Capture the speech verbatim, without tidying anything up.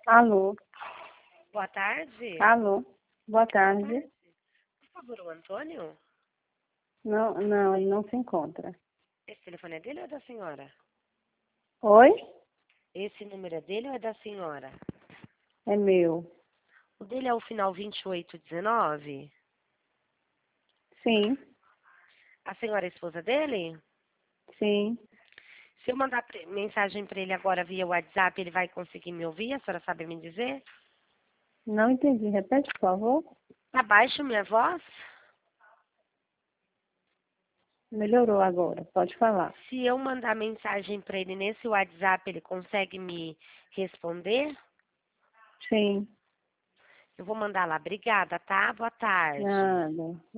Alô, Boa tarde. alô, boa Boa tarde. tarde. Por favor, o Antônio? Não, não, ele não se encontra. Esse telefone é dele ou é da senhora? Oi? Esse número é dele ou é da senhora? É meu. O dele é o final vinte e oito dezenove? Sim, A senhora é a esposa dele? sim. Se eu mandar pre- mensagem para ele agora via WhatsApp, ele vai conseguir me ouvir? A senhora sabe me dizer? Não entendi. Repete, por favor. Tá baixo minha voz? Melhorou agora. Pode falar. Se eu mandar mensagem para ele nesse WhatsApp, ele consegue me responder? Sim. Eu vou mandar lá. Obrigada, tá? Boa tarde. Nada.